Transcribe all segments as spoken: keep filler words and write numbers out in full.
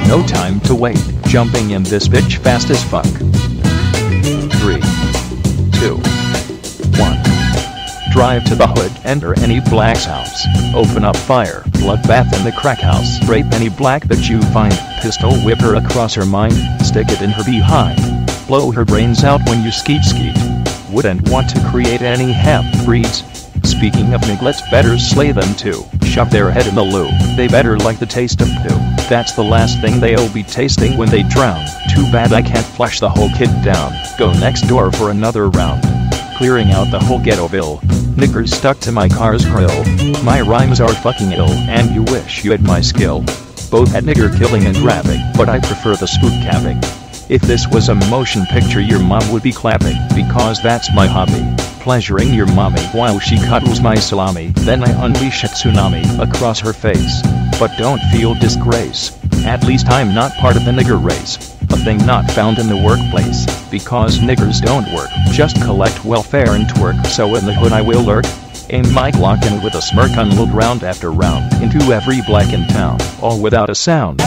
no time to wait, jumping in this bitch fast as fuck. three, two, one. Drive to the hood, enter any black's house, open up fire, bloodbath in the crack house, rape any black that you find, pistol whip her across her mind, stick it in her behind, blow her brains out when you skeet skeet. Wouldn't want to create any half-breeds. Speaking of niglets, better slay them too, shove their head in the loo, they better like the taste of poo. That's the last thing they'll be tasting when they drown. Too bad I can't flush the whole kid down. Go next door for another round. Clearing out the whole ghettoville. Knickers stuck to my car's grill. My rhymes are fucking ill, and you wish you had my skill. Both at nigger killing and rapping, but I prefer the spook capping. If this was a motion picture, your mom would be clapping, because that's my hobby. Pleasuring your mommy while she cuddles my salami. Then I unleash a tsunami across her face. But don't feel disgrace. At least I'm not part of the nigger race. A thing not found in the workplace. Because niggers don't work, just collect welfare and twerk. So in the hood I will lurk. Aim my Glock and with a smirk unload round after round into every black in town, all without a sound.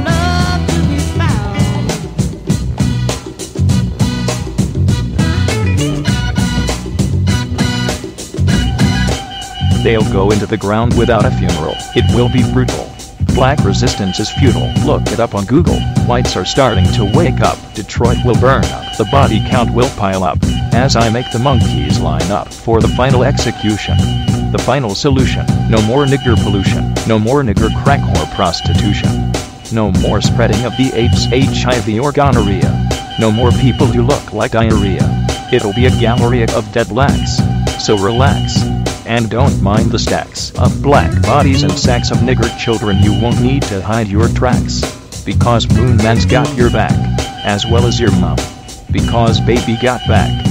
They'll go into the ground without a funeral. It will be brutal. Black resistance is futile. Look it up on Google. Whites are starting to wake up. Detroit will burn up. The body count will pile up as I make the monkeys line up for the final execution. The final solution. No more nigger pollution. No more nigger crack whore prostitution. No more spreading of the AIDS, H I V or gonorrhea. No more people who look like diarrhea. It'll be a gallery of dead blacks. So relax. And don't mind the stacks of black bodies and sacks of nigger children. You won't need to hide your tracks. Because Moon Man's got your back, as well as your mom. Because baby got back.